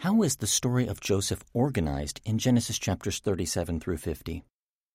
How is the story of Joseph organized in Genesis chapters 37 through 50?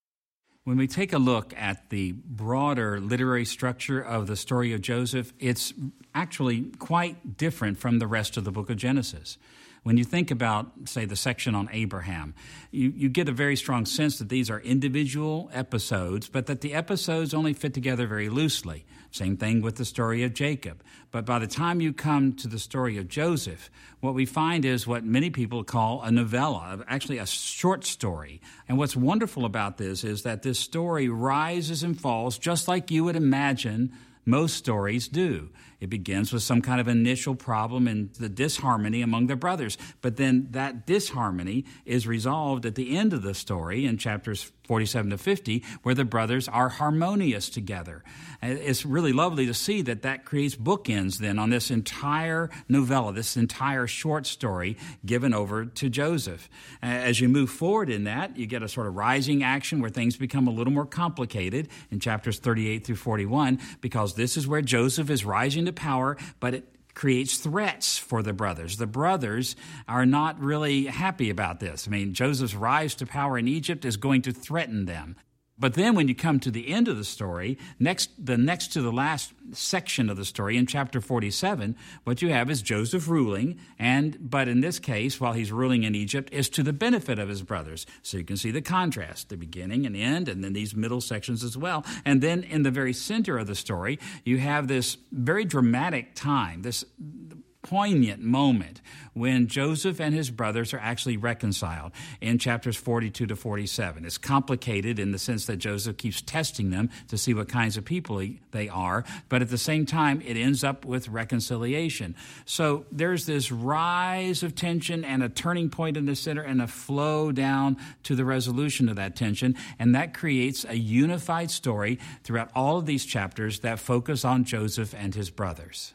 When we take a look at the broader literary structure of the story of Joseph, it's actually quite different from the rest of the book of Genesis. When you think about, say, the section on Abraham, you get a very strong sense that these are individual episodes, but that the episodes only fit together very loosely. Same thing with the story of Jacob. But by the time you come to the story of Joseph, what we find is what many people call a novella, actually a short story. And what's wonderful about this is that this story rises and falls just like you would imagine most stories do. It begins with some kind of initial problem and the disharmony among the brothers. But then that disharmony is resolved at the end of the story in chapters 47 to 50, where the brothers are harmonious together. It's really lovely to see that creates bookends then on this entire novella, this entire short story given over to Joseph. As you move forward in that, you get a sort of rising action where things become a little more complicated in chapters 38 through 41, because this is where Joseph is rising to power, but it creates threats for the brothers. The brothers are not really happy about this. I mean, Joseph's rise to power in Egypt is going to threaten them. But then when you come to the end of the story, next to the last section of the story in chapter 47, what you have is Joseph ruling, but in this case, while he's ruling in Egypt, is to the benefit of his brothers. So you can see the contrast, the beginning and end, and then these middle sections as well. And then in the very center of the story, you have this very dramatic time, this poignant moment when Joseph and his brothers are actually reconciled in chapters 42 to 47. It's complicated in the sense that Joseph keeps testing them to see what kinds of people they are, but at the same time, it ends up with reconciliation. So there's this rise of tension and a turning point in the center and a flow down to the resolution of that tension, and that creates a unified story throughout all of these chapters that focus on Joseph and his brothers.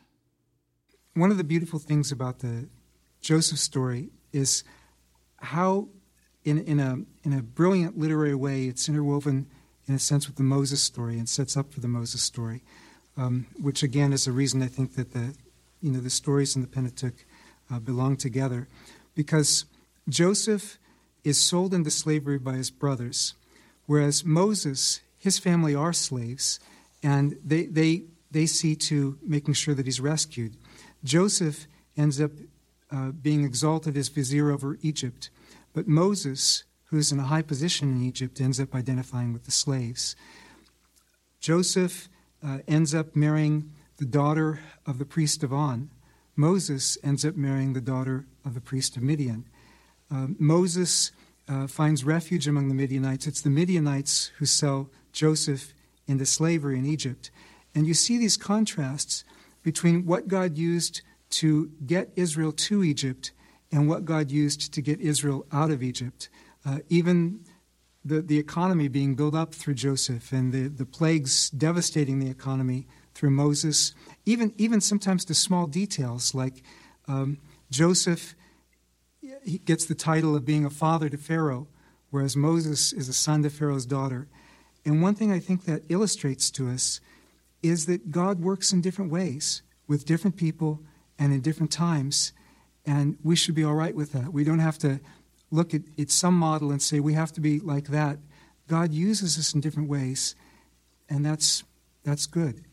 One of the beautiful things about the Joseph story is how, in a brilliant literary way, it's interwoven, in a sense, with the Moses story and sets up for the Moses story, which again is the reason I think that the stories in the Pentateuch belong together, because Joseph is sold into slavery by his brothers, whereas Moses, his family are slaves, and they see to making sure that he's rescued. Joseph ends up being exalted as vizier over Egypt, but Moses, who's in a high position in Egypt, ends up identifying with the slaves. Joseph ends up marrying the daughter of the priest of On. Moses ends up marrying the daughter of the priest of Midian. Moses finds refuge among the Midianites. It's the Midianites who sell Joseph into slavery in Egypt. And you see these contrasts between what God used to get Israel to Egypt and what God used to get Israel out of Egypt. Even the economy being built up through Joseph and the plagues devastating the economy through Moses. Even sometimes the small details like Joseph, he gets the title of being a father to Pharaoh, whereas Moses is a son to Pharaoh's daughter. And one thing I think that illustrates to us is that God works in different ways with different people and in different times, and we should be all right with that. We don't have to look at some model and say we have to be like that. God uses us in different ways, and that's good.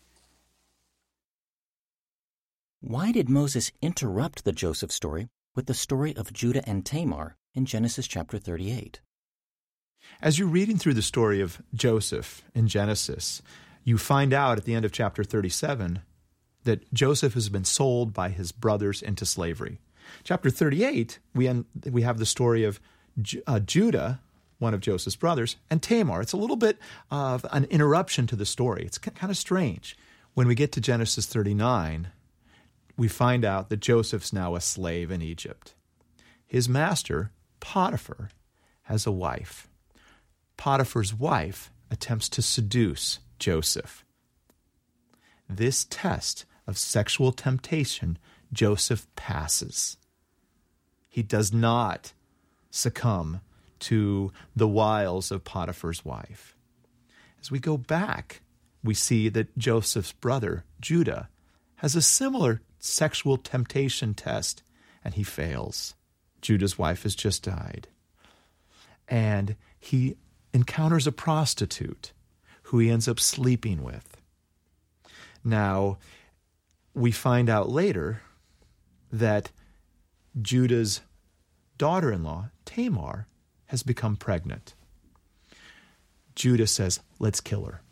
Why did Moses interrupt the Joseph story with the story of Judah and Tamar in Genesis chapter 38? As you're reading through the story of Joseph in Genesis, you find out at the end of chapter 37 that Joseph has been sold by his brothers into slavery. Chapter 38, we have the story of Judah, one of Joseph's brothers, and Tamar. It's a little bit of an interruption to the story. It's kind of strange. When we get to Genesis 39, we find out that Joseph's now a slave in Egypt. His master, Potiphar, has a wife. Potiphar's wife attempts to seduce Joseph. This test of sexual temptation, Joseph passes. He does not succumb to the wiles of Potiphar's wife. As we go back, we see that Joseph's brother, Judah, has a similar sexual temptation test and he fails. Judah's wife has just died. And he encounters a prostitute who he ends up sleeping with. Now, we find out later that Judah's daughter-in-law, Tamar, has become pregnant. Judah says, let's kill her.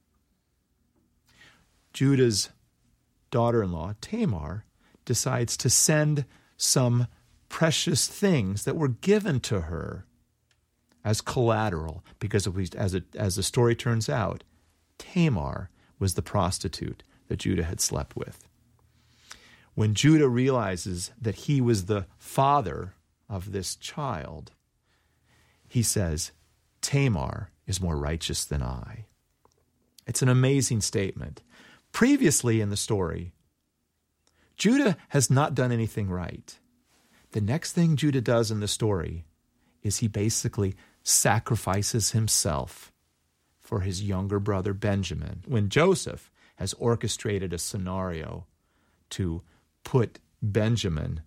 Judah's daughter-in-law, Tamar, decides to send some precious things that were given to her as collateral, because as the story turns out, Tamar was the prostitute that Judah had slept with. When Judah realizes that he was the father of this child, he says, Tamar is more righteous than I. It's an amazing statement. Previously in the story, Judah has not done anything right. The next thing Judah does in the story is he basically sacrifices himself for his younger brother Benjamin, when Joseph has orchestrated a scenario to keep Benjamin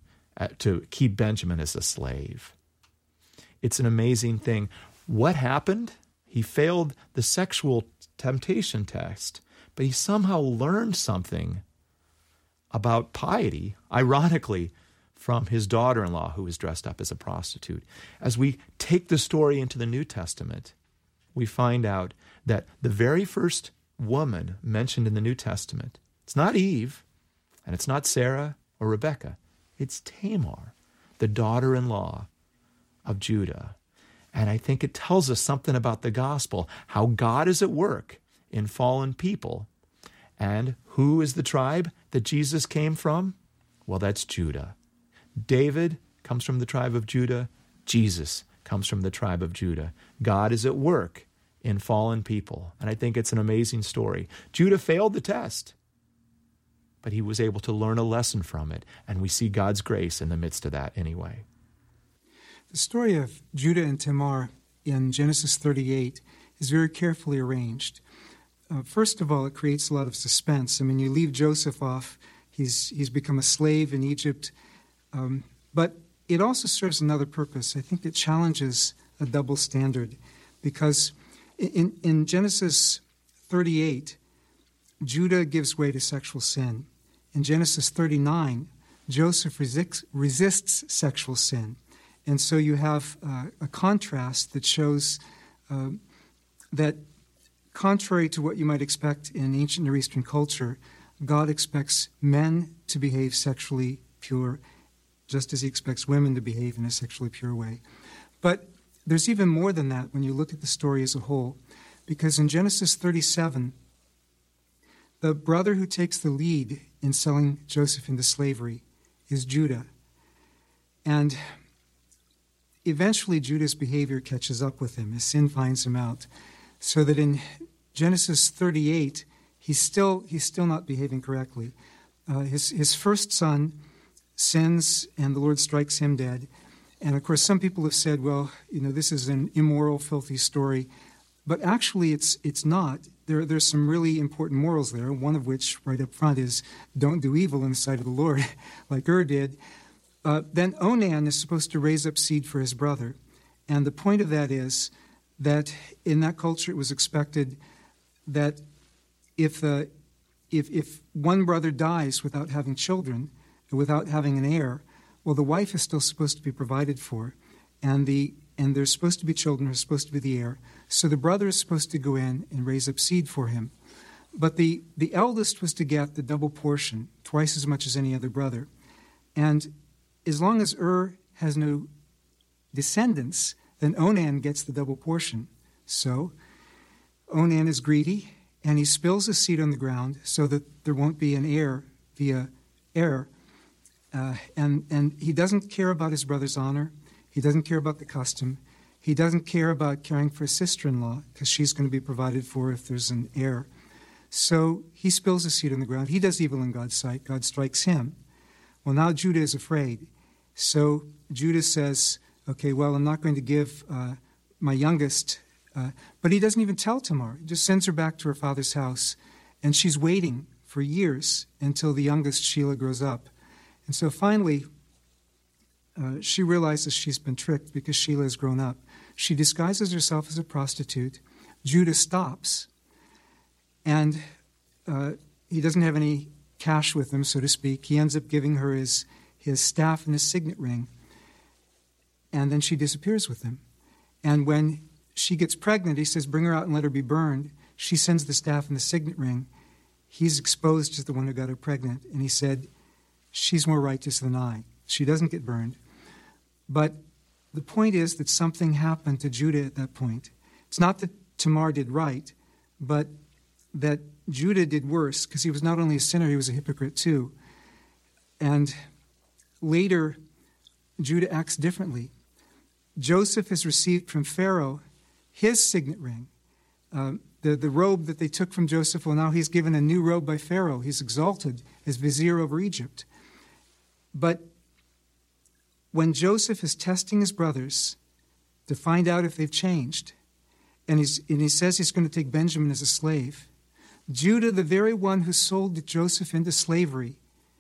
as a slave. It's an amazing thing. What happened? He failed the sexual temptation test, but he somehow learned something about piety, ironically, from his daughter-in-law who was dressed up as a prostitute. As we take the story into the New Testament, we find out that the very first woman mentioned in the New Testament, it's not Eve, and it's not Sarah or Rebecca, it's Tamar, the daughter-in-law of Judah. And I think it tells us something about the gospel, how God is at work in fallen people. And who is the tribe that Jesus came from? Well, that's Judah. David comes from the tribe of Judah. Jesus comes from the tribe of Judah. God is at work in fallen people. And I think it's an amazing story. Judah failed the test, but he was able to learn a lesson from it. And we see God's grace in the midst of that anyway. The story of Judah and Tamar in Genesis 38 is very carefully arranged. First of all, it creates a lot of suspense. I mean, you leave Joseph off. He's become a slave in Egypt. But it also serves another purpose. I think it challenges a double standard, because in Genesis 38, Judah gives way to sexual sin. In Genesis 39, Joseph resists sexual sin. And so you have a contrast that shows that contrary to what you might expect in ancient Near Eastern culture, God expects men to behave sexually pure, just as he expects women to behave in a sexually pure way. But there's even more than that when you look at the story as a whole, because in Genesis 37, the brother who takes the lead in selling Joseph into slavery is Judah. And eventually Judah's behavior catches up with him. His sin finds him out. So that in Genesis 38, he's still not behaving correctly. His first son sins, and the Lord strikes him dead. And of course, some people have said, well, this is an immoral, filthy story. But actually, it's not. There's some really important morals there, one of which, right up front, is don't do evil in the sight of the Lord, like did. Then Onan is supposed to raise up seed for his brother. And the point of that is that in that culture it was expected that if one brother dies without having children, without having an heir, well, the wife is still supposed to be provided for, and there's supposed to be children who are supposed to be the heir. So the brother is supposed to go in and raise up seed for him. But the eldest was to get the double portion, twice as much as any other brother. And as long as has no descendants, then Onan gets the double portion. So Onan is greedy, and he spills his seed on the ground so that there won't be an heir via heir. And he doesn't care about his brother's honor. He doesn't care about the custom. He doesn't care about caring for his sister-in-law, because she's going to be provided for if there's an heir. So he spills his seed on the ground. He does evil in God's sight. God strikes him. Well, now Judah is afraid. So Judah says, okay, well, I'm not going to give my youngest. But he doesn't even tell Tamar. He just sends her back to her father's house. And she's waiting for years until the youngest, Shelah, grows up. And so finally, she realizes she's been tricked because Sheila has grown up. She disguises herself as a prostitute. Judah stops, and he doesn't have any cash with him, so to speak. He ends up giving her his staff and his signet ring, and then she disappears with him. And when she gets pregnant, he says, bring her out and let her be burned. She sends the staff and the signet ring. He's exposed as the one who got her pregnant, and he said, she's more righteous than I. She doesn't get burned. But the point is that something happened to Judah at that point. It's not that Tamar did right, but that Judah did worse, because he was not only a sinner, he was a hypocrite too. And later, Judah acts differently. Joseph has received from Pharaoh his signet ring. The robe that they took from Joseph, well, now he's given a new robe by Pharaoh. He's exalted as vizier over Egypt. But when Joseph is testing his brothers to find out if they've changed, and he says he's going to take Benjamin as a slave, Judah, the very one who sold Joseph into slavery,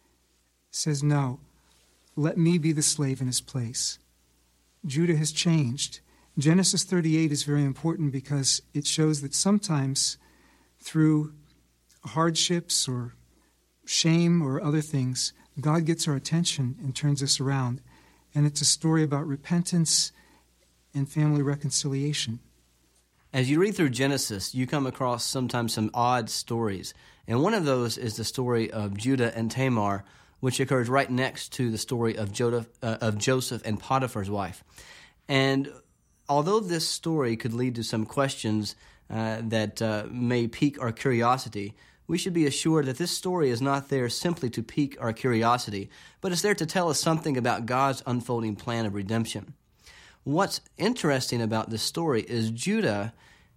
says, no, let me be the slave in his place. Judah has changed. Genesis 38 is very important because it shows that sometimes through hardships or shame or other things, God gets our attention and turns us around. And it's a story about repentance and family reconciliation. As you read through Genesis, you come across sometimes some odd stories. And one of those is the story of Judah and Tamar, which occurs right next to the story of Joseph and Potiphar's wife. And although this story could lead to some questions that may pique our curiosity, we should be assured that this story is not there simply to pique our curiosity, but it's there to tell us something about God's unfolding plan of redemption. What's interesting about this story is Judah,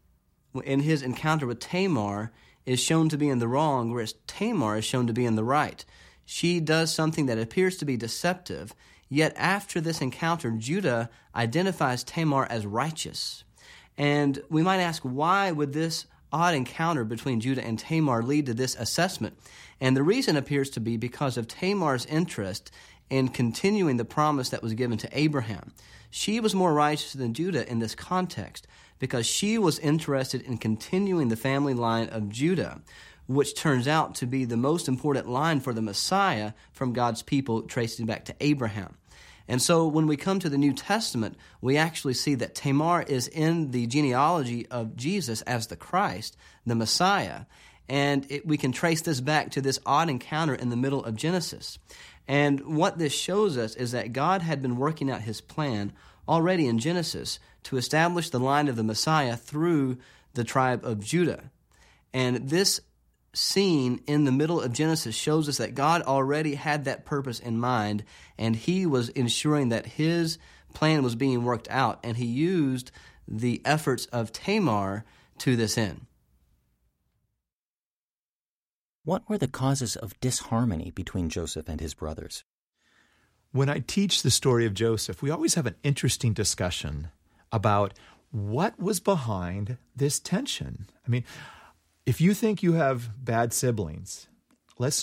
in his encounter with Tamar, is shown to be in the wrong, whereas Tamar is shown to be in the right. She does something that appears to be deceptive, yet after this encounter, Judah identifies Tamar as righteous. And we might ask, why would this odd encounter between Judah and Tamar lead to this assessment? And the reason appears to be because of Tamar's interest in continuing the promise that was given to Abraham. She was more righteous than Judah in this context because she was interested in continuing the family line of Judah, which turns out to be the most important line for the Messiah from God's people, tracing back to Abraham. And so when we come to the New Testament, we actually see that Tamar is in the genealogy of Jesus as the Christ, the Messiah. And we can trace this back to this odd encounter in the middle of Genesis. And what this shows us is that God had been working out his plan already in Genesis to establish the line of the Messiah through the tribe of Judah. And this scene in the middle of Genesis shows us that God already had that purpose in mind, and he was ensuring that his plan was being worked out, and he used the efforts of Tamar to this end. What were the causes of disharmony between Joseph and his brothers? When I teach the story of Joseph, we always have an interesting discussion about what was behind this tension. I mean, if you think you have bad siblings, let's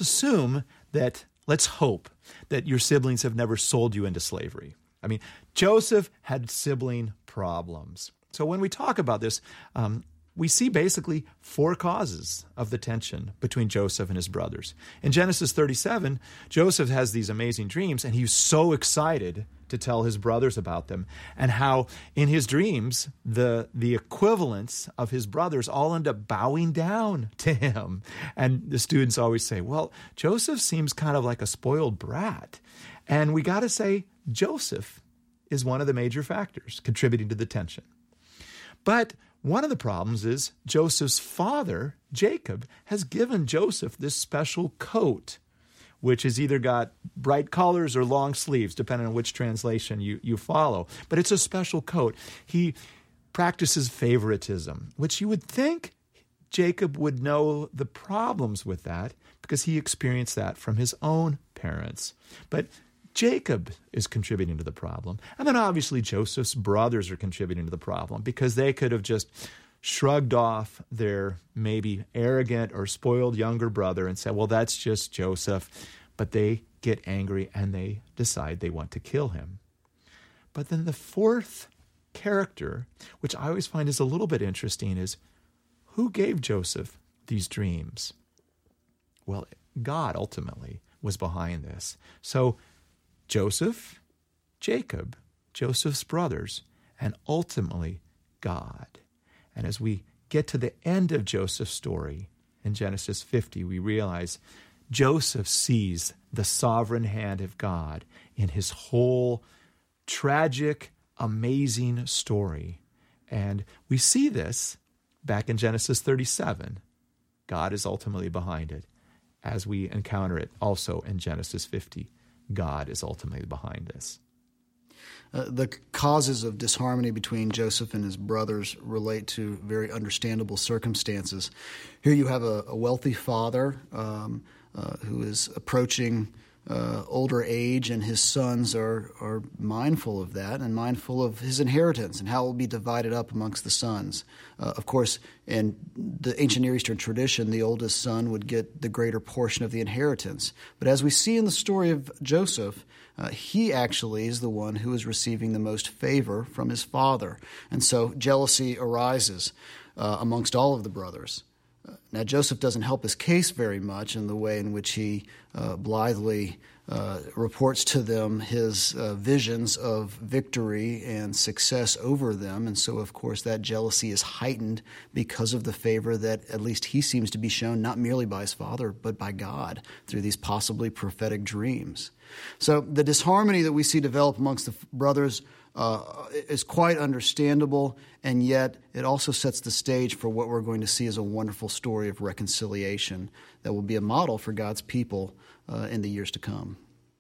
hope that your siblings have never sold you into slavery. I mean, Joseph had sibling problems. So when we talk about this, we see basically four causes of the tension between Joseph and his brothers. In Genesis 37, Joseph has these amazing dreams, and he's so excited to tell his brothers about them, and how in his dreams, the equivalents of his brothers all end up bowing down to him. And the students always say, well, Joseph seems kind of like a spoiled brat. And we got to say, Joseph is one of the major factors contributing to the tension. But one of the problems is Joseph's father, Jacob, has given Joseph this special coat, which has either got bright colors or long sleeves, depending on which translation you follow. But it's a special coat. He practices favoritism, which you would think Jacob would know the problems with that because he experienced that from his own parents. But Jacob is contributing to the problem. And then obviously Joseph's brothers are contributing to the problem because they could have just shrugged off their maybe arrogant or spoiled younger brother and said, well, that's just Joseph. But they get angry and they decide they want to kill him. But then the fourth character, which I always find is a little bit interesting, is who gave Joseph these dreams? Well, God ultimately was behind this. So Joseph, Jacob, Joseph's brothers, and ultimately God. And as we get to the end of Joseph's story in Genesis 50, we realize Joseph sees the sovereign hand of God in his whole tragic, amazing story. And we see this back in Genesis 37. God is ultimately behind it. As we encounter it also in Genesis 50, God is ultimately behind this. The causes of disharmony between Joseph and his brothers relate to very understandable circumstances. Here you have a wealthy father who is approaching older age, and his sons are mindful of that and mindful of his inheritance and how it will be divided up amongst the sons. Of course, in the ancient Near Eastern tradition, the oldest son would get the greater portion of the inheritance. But as we see in the story of Joseph, he actually is the one who is receiving the most favor from his father. And so jealousy arises amongst all of the brothers. Now, Joseph doesn't help his case very much in the way in which he blithely reports to them his visions of victory and success over them. And so, of course, that jealousy is heightened because of the favor that at least he seems to be shown not merely by his father, but by God through these possibly prophetic dreams. So the disharmony that we see develop amongst the brothers is quite understandable, and yet it also sets the stage for what we're going to see as a wonderful story of reconciliation that will be a model for God's people in the years to come.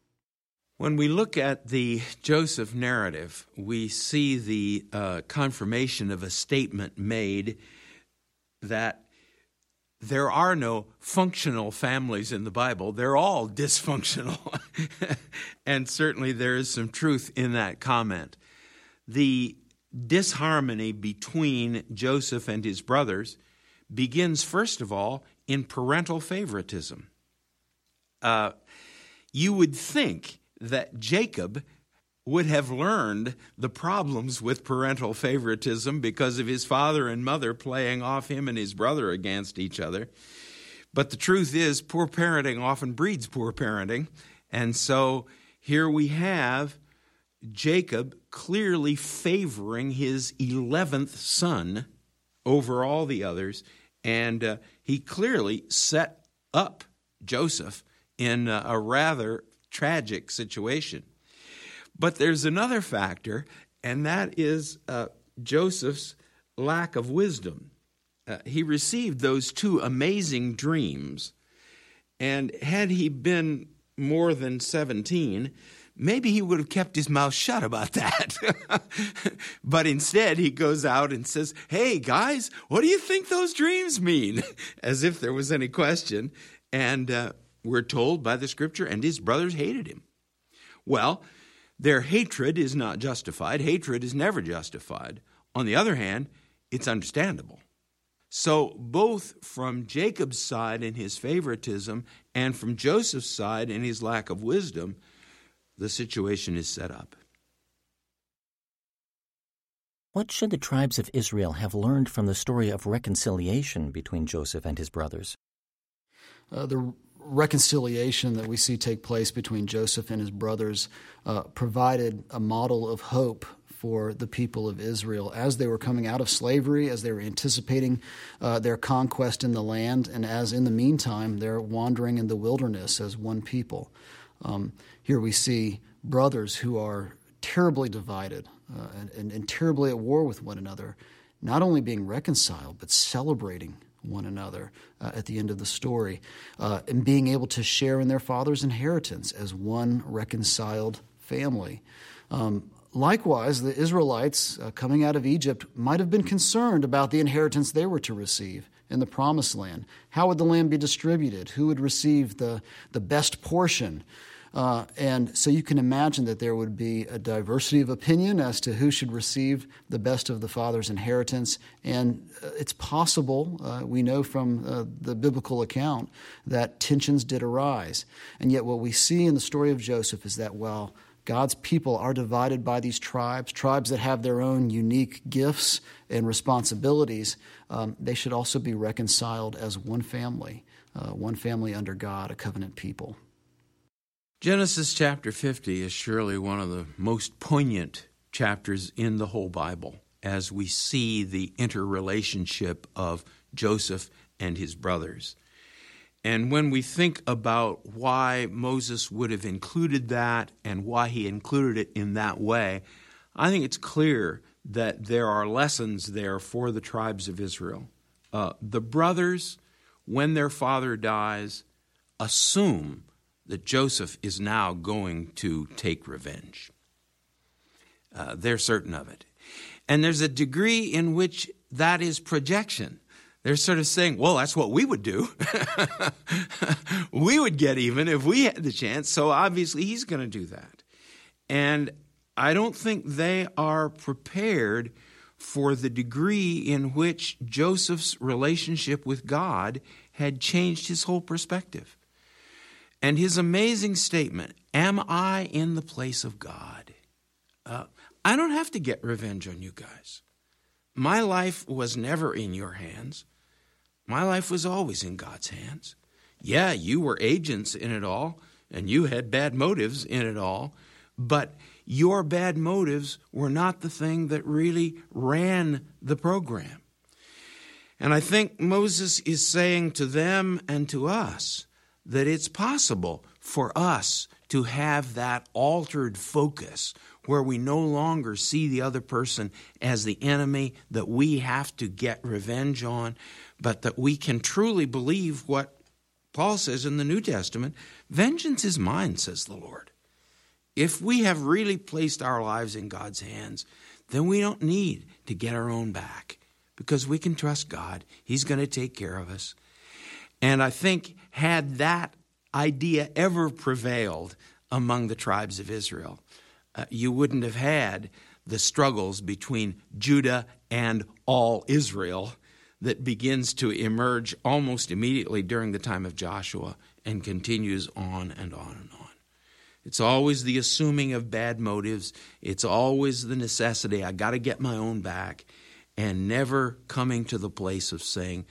When we look at the Joseph narrative, we see the confirmation of a statement made that there are no functional families in the Bible. They're all dysfunctional. And certainly there is some truth in that comment. The disharmony between Joseph and his brothers begins, first of all, in parental favoritism. You would think that Jacob would have learned the problems with parental favoritism because of his father and mother playing off him and his brother against each other. But the truth is, poor parenting often breeds poor parenting. And so here we have Jacob clearly favoring his 11th son over all the others, and he clearly set up Joseph in a rather tragic situation. But there's another factor, and that is Joseph's lack of wisdom. He received those two amazing dreams, and had he been more than 17, maybe he would have kept his mouth shut about that. But instead, he goes out and says, "Hey, guys, what do you think those dreams mean?" As if there was any question. And we're told by the Scripture, and his brothers hated him. Well, their hatred is not justified. Hatred is never justified. On the other hand, it's understandable. So both from Jacob's side in his favoritism and from Joseph's side in his lack of wisdom, the situation is set up. What should the tribes of Israel have learned from the story of reconciliation between Joseph and his brothers? The reconciliation that we see take place between Joseph and his brothers provided a model of hope for the people of Israel as they were coming out of slavery, as they were anticipating their conquest in the land, and as in the meantime they're wandering in the wilderness as one people. Here we see brothers who are terribly divided and terribly at war with one another, not only being reconciled, but celebrating one another at the end of the story, and being able to share in their father's inheritance as one reconciled family. Likewise, the Israelites coming out of Egypt might have been concerned about the inheritance they were to receive in the Promised Land. How would the land be distributed? Who would receive the best portion? And so you can imagine that there would be a diversity of opinion as to who should receive the best of the father's inheritance. And it's possible, we know from the biblical account, that tensions did arise. And yet what we see in the story of Joseph is that while God's people are divided by these tribes that have their own unique gifts and responsibilities. They should also be reconciled as one family under God, a covenant people. Genesis chapter 50 is surely one of the most poignant chapters in the whole Bible as we see the interrelationship of Joseph and his brothers. And when we think about why Moses would have included that and why he included it in that way, I think it's clear that there are lessons there for the tribes of Israel. The brothers, when their father dies, assume that Joseph is now going to take revenge. They're certain of it. And there's a degree in which that is projection. They're sort of saying, well, that's what we would do. We would get even if we had the chance, so obviously he's going to do that. And I don't think they are prepared for the degree in which Joseph's relationship with God had changed his whole perspective. And his amazing statement, am I in the place of God? I don't have to get revenge on you guys. My life was never in your hands. My life was always in God's hands. Yeah, you were agents in it all, and you had bad motives in it all, but your bad motives were not the thing that really ran the program. And I think Moses is saying to them and to us that it's possible for us to have that altered focus where we no longer see the other person as the enemy that we have to get revenge on, but that we can truly believe what Paul says in the New Testament, vengeance is mine, says the Lord. If we have really placed our lives in God's hands, then we don't need to get our own back because we can trust God. He's going to take care of us. And I think had that idea ever prevailed among the tribes of Israel, you wouldn't have had the struggles between Judah and all Israel that begins to emerge almost immediately during the time of Joshua and continues on and on and on. It's always the assuming of bad motives. It's always the necessity, I got to get my own back, and never coming to the place of saying,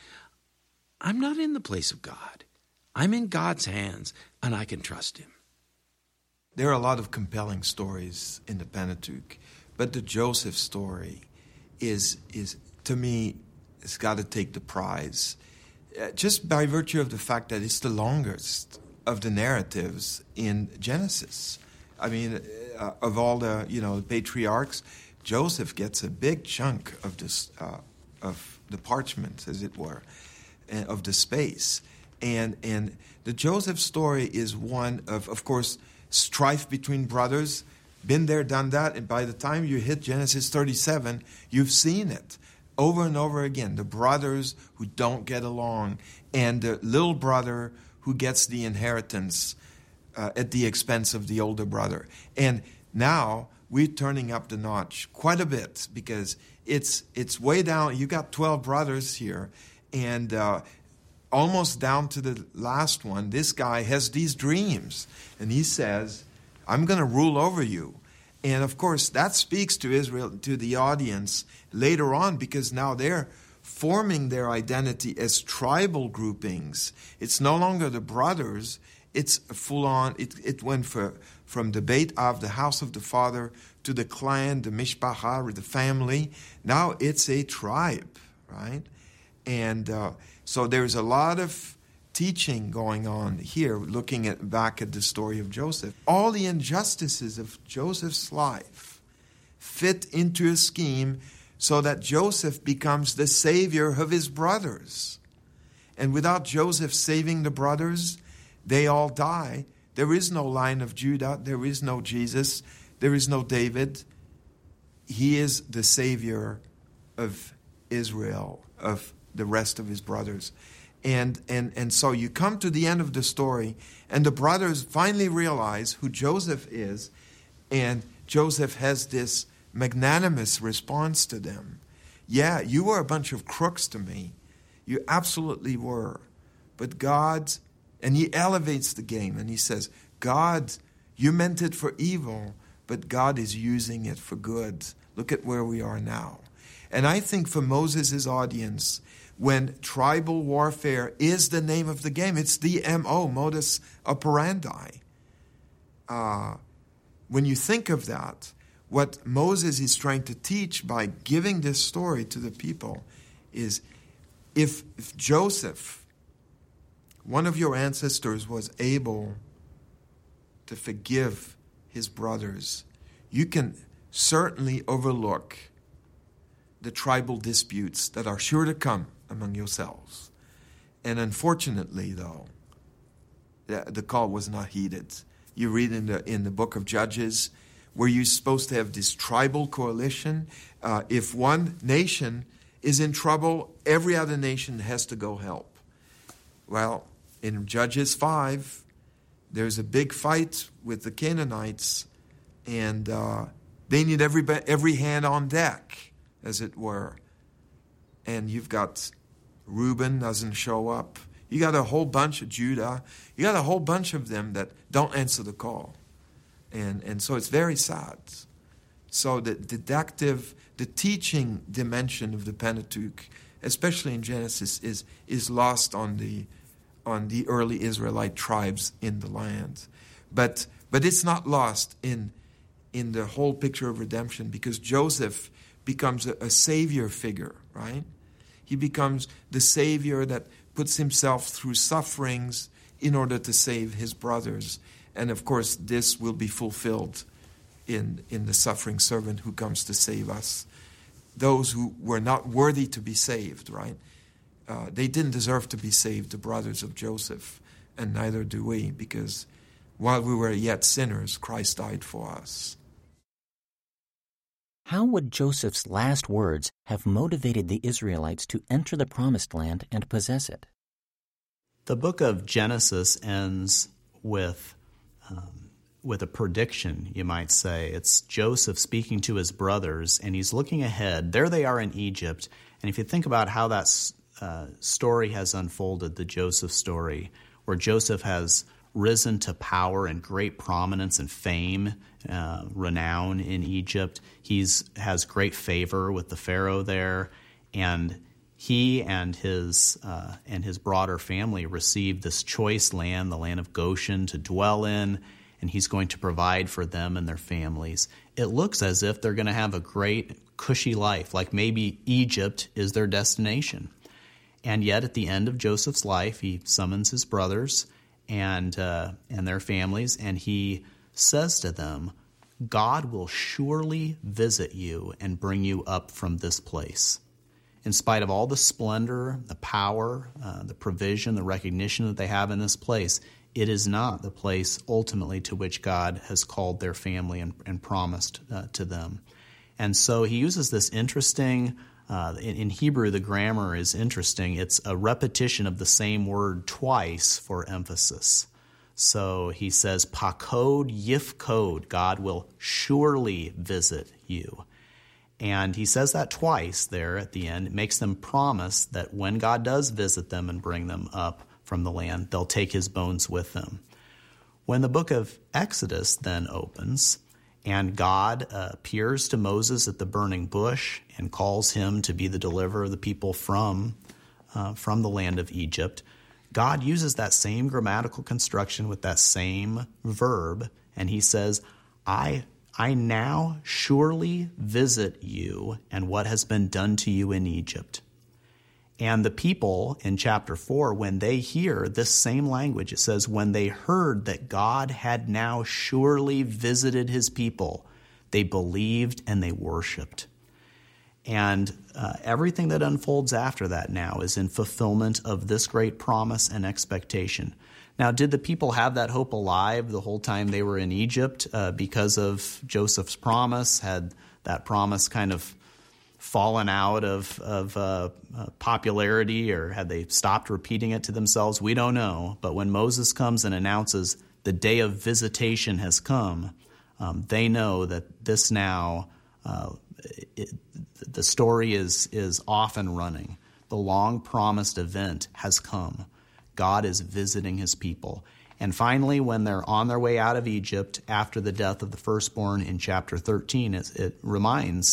I'm not in the place of God. I'm in God's hands, and I can trust him. There are a lot of compelling stories in the Pentateuch, but the Joseph story is to me, it's got to take the prize. Just by virtue of the fact that it's the longest of the narratives in Genesis. I mean, of all the patriarchs, Joseph gets a big chunk of this of the parchment, as it were, of the space. And the Joseph story is one of course, strife between brothers. Been there, done that. And by the time you hit Genesis 37, you've seen it over and over again. The brothers who don't get along and the little brother who gets the inheritance at the expense of the older brother. And now we're turning up the notch quite a bit because it's way down. You got 12 brothers here, and almost down to the last one, this guy has these dreams. And he says, I'm going to rule over you. And of course, that speaks to Israel, to the audience later on, because now they're forming their identity as tribal groupings. It's no longer the brothers. It's full on. It went from the Beit Av, the house of the father, to the clan, the mishpacha, the family. Now it's a tribe, right? And so there's a lot of teaching going on here, looking back at the story of Joseph. All the injustices of Joseph's life fit into a scheme so that Joseph becomes the savior of his brothers. And without Joseph saving the brothers, they all die. There is no line of Judah. There is no Jesus. There is no David. He is the savior of Israel, of the rest of his brothers. And so you come to the end of the story, and the brothers finally realize who Joseph is, and Joseph has this magnanimous response to them. Yeah, you were a bunch of crooks to me. You absolutely were. But God, and he elevates the game, and he says, God, you meant it for evil, but God is using it for good. Look at where we are now. And I think for Moses' audience, when tribal warfare is the name of the game, it's the MO, modus operandi. When you think of that, what Moses is trying to teach by giving this story to the people is if Joseph, one of your ancestors, was able to forgive his brothers, you can certainly overlook the tribal disputes that are sure to come among yourselves. And unfortunately, though, the call was not heeded. You read in the book of Judges, where you're supposed to have this tribal coalition. If one nation is in trouble, every other nation has to go help. Well, in Judges 5, there's a big fight with the Canaanites, and they need every hand on deck, as it were. And you've got Reuben doesn't show up. You got a whole bunch of Judah. You got a whole bunch of them that don't answer the call. And so it's very sad. So the teaching dimension of the Pentateuch, especially in Genesis, is lost on the early Israelite tribes in the land. But it's not lost in the whole picture of redemption, because Joseph becomes a savior figure, right? He becomes the savior that puts himself through sufferings in order to save his brothers. And of course, this will be fulfilled in the suffering servant who comes to save us. Those who were not worthy to be saved, right? They didn't deserve to be saved, the brothers of Joseph, and neither do we, because while we were yet sinners, Christ died for us. How would Joseph's last words have motivated the Israelites to enter the Promised Land and possess it? The book of Genesis ends with a prediction, you might say. It's Joseph speaking to his brothers, and he's looking ahead. There they are in Egypt. And if you think about how that story has unfolded, the Joseph story, where Joseph has risen to power and great prominence and fame, renown in Egypt. He has great favor with the Pharaoh there, and he and his broader family received this choice land, the land of Goshen, to dwell in, and he's going to provide for them and their families. It looks as if they're going to have a great, cushy life, like maybe Egypt is their destination. And yet, at the end of Joseph's life, he summons his brothers and their families, and he says to them, God will surely visit you and bring you up from this place. In spite of all the splendor, the power, the provision, the recognition that they have in this place, it is not the place ultimately to which God has called their family and promised to them. And so he uses this interesting, in Hebrew the grammar is interesting. It's a repetition of the same word twice for emphasis. So he says, pakod yifkod, God will surely visit you. And he says that twice there at the end. It makes them promise that when God does visit them and bring them up from the land, they'll take his bones with them. When the book of Exodus then opens, and God appears to Moses at the burning bush and calls him to be the deliverer of the people from the land of Egypt, God uses that same grammatical construction with that same verb, and he says, I now surely visit you and what has been done to you in Egypt. And the people in chapter 4, when they hear this same language, it says, when they heard that God had now surely visited his people, they believed and they worshiped. And everything that unfolds after that now is in fulfillment of this great promise and expectation. Now, did the people have that hope alive the whole time they were in Egypt because of Joseph's promise? Had that promise kind of fallen out of popularity, or had they stopped repeating it to themselves? We don't know. But when Moses comes and announces the day of visitation has come, they know that this now, the story is off and running. The long-promised event has come. God is visiting his people. And finally, when they're on their way out of Egypt after the death of the firstborn in chapter 13, it reminds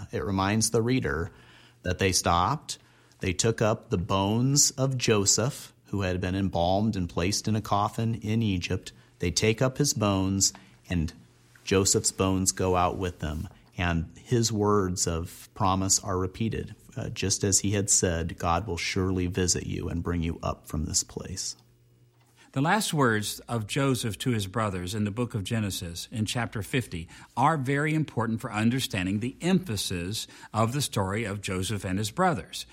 the reader that they stopped. They took up the bones of Joseph, who had been embalmed and placed in a coffin in Egypt. They take up his bones, and Joseph's bones go out with them. And his words of promise are repeated. Just as he had said, God will surely visit you and bring you up from this place. The last words of Joseph to his brothers in the book of Genesis in chapter 50 are very important for understanding the emphasis of the story of Joseph and his brothers.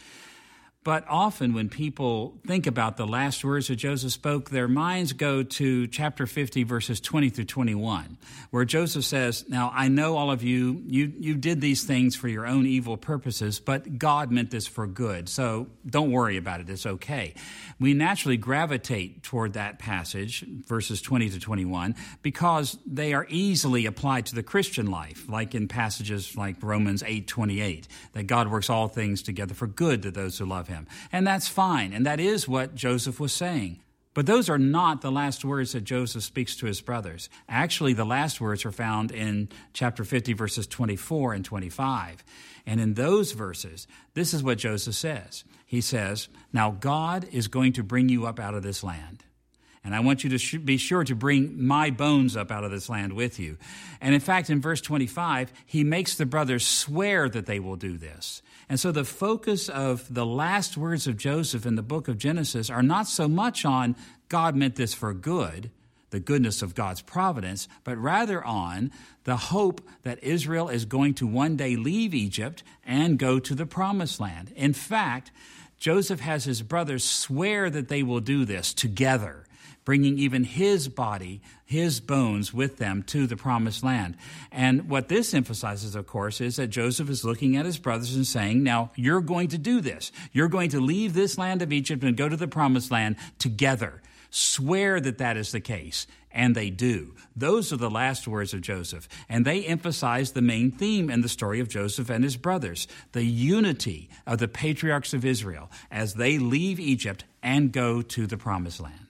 But often when people think about the last words that Joseph spoke, their minds go to chapter 50, verses 20 through 21, where Joseph says, now I know all of you did these things for your own evil purposes, but God meant this for good, so don't worry about it, it's okay. We naturally gravitate toward that passage, verses 20 to 21, because they are easily applied to the Christian life, like in passages like Romans 8:28, that God works all things together for good to those who love him. And that's fine, and that is what Joseph was saying. But those are not the last words that Joseph speaks to his brothers. Actually, the last words are found in chapter 50, verses 24 and 25. And in those verses, this is what Joseph says. He says, now God is going to bring you up out of this land. And I want you to be sure to bring my bones up out of this land with you. And in fact, in verse 25, he makes the brothers swear that they will do this. And so the focus of the last words of Joseph in the book of Genesis are not so much on God meant this for good, the goodness of God's providence, but rather on the hope that Israel is going to one day leave Egypt and go to the promised land. In fact, Joseph has his brothers swear that they will do this together, bringing even his body, his bones with them to the promised land. And what this emphasizes, of course, is that Joseph is looking at his brothers and saying, now, you're going to do this. You're going to leave this land of Egypt and go to the promised land together. Swear that that is the case. And they do. Those are the last words of Joseph. And they emphasize the main theme in the story of Joseph and his brothers, the unity of the patriarchs of Israel as they leave Egypt and go to the promised land.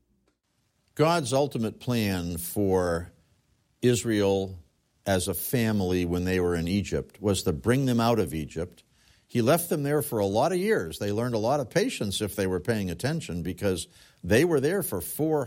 God's ultimate plan for Israel as a family when they were in Egypt was to bring them out of Egypt. He left them there for a lot of years. They learned a lot of patience if they were paying attention, because they were there for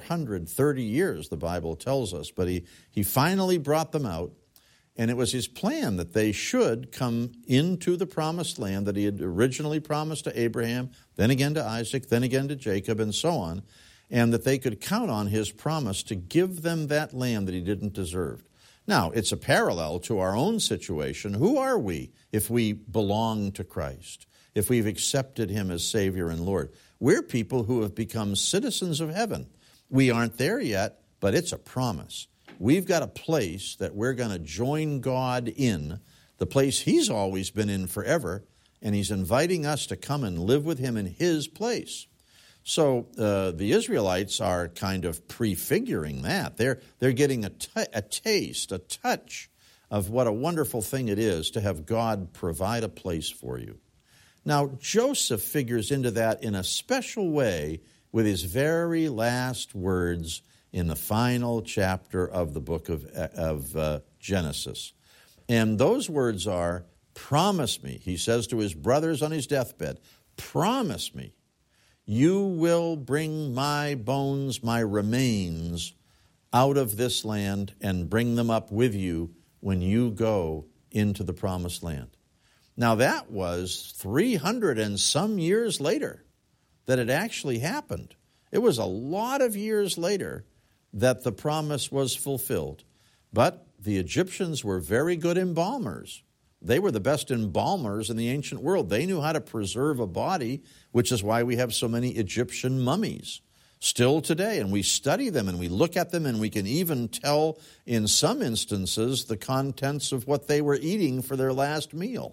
430 years, the Bible tells us. But he finally brought them out, and it was his plan that they should come into the promised land that he had originally promised to Abraham, then again to Isaac, then again to Jacob, and so on, and that they could count on his promise to give them that land that he didn't deserve. Now, it's a parallel to our own situation. Who are we if we belong to Christ, if we've accepted him as Savior and Lord? We're people who have become citizens of heaven. We aren't there yet, but it's a promise. We've got a place that we're going to join God in, the place he's always been in forever, and he's inviting us to come and live with him in his place. So the Israelites are kind of prefiguring that. They're getting a taste, a touch of what a wonderful thing it is to have God provide a place for you. Now, Joseph figures into that in a special way with his very last words in the final chapter of the book of Genesis. And those words are, promise me, he says to his brothers on his deathbed, promise me, you will bring my bones, my remains, out of this land and bring them up with you when you go into the promised land. Now that was 300 and some years later that it actually happened. It was a lot of years later that the promise was fulfilled. But the Egyptians were very good embalmers. They were the best embalmers in the ancient world. They knew how to preserve a body, which is why we have so many Egyptian mummies still today. And we study them and we look at them and we can even tell in some instances the contents of what they were eating for their last meal.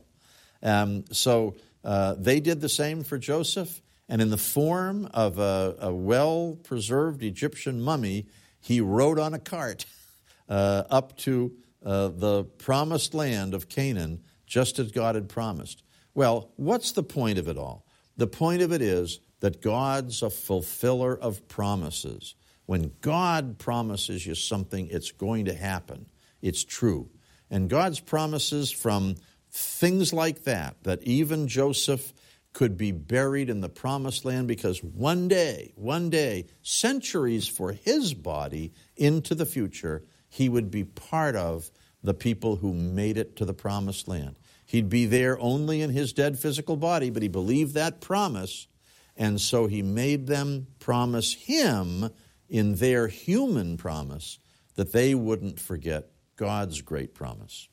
So they did the same for Joseph. And in the form of a well-preserved Egyptian mummy, he rode on a cart up to the promised land of Canaan, just as God had promised. Well, what's the point of it all? The point of it is that God's a fulfiller of promises. When God promises you something, it's going to happen. It's true. And God's promises from things like that even Joseph could be buried in the promised land because one day, centuries for his body into the future, he would be part of the people who made it to the promised land. He'd be there only in his dead physical body, but he believed that promise, and so he made them promise him in their human promise that they wouldn't forget God's great promise.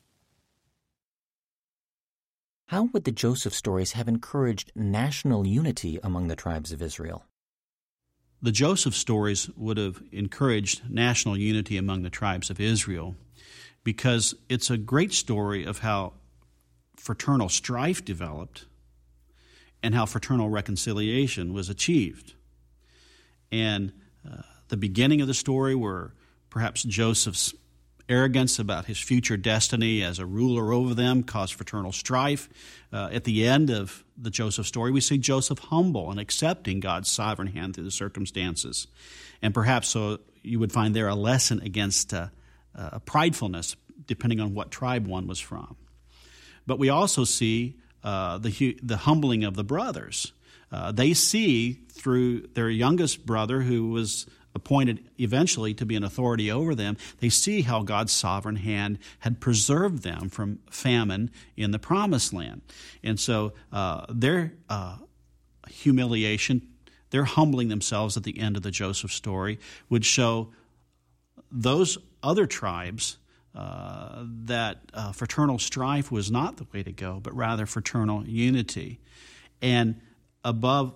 How would the Joseph stories have encouraged national unity among the tribes of Israel? The Joseph stories would have encouraged national unity among the tribes of Israel because it's a great story of how fraternal strife developed and how fraternal reconciliation was achieved. And the beginning of the story where perhaps Joseph's arrogance about his future destiny as a ruler over them caused fraternal strife. At the end of the Joseph story, we see Joseph humble and accepting God's sovereign hand through the circumstances. And perhaps so you would find there a lesson against pridefulness, depending on what tribe one was from. But we also see the humbling of the brothers. They see through their youngest brother, who was appointed eventually to be an authority over them, they see how God's sovereign hand had preserved them from famine in the promised land. And so their humiliation, their humbling themselves at the end of the Joseph story would show those other tribes that fraternal strife was not the way to go, but rather fraternal unity. And above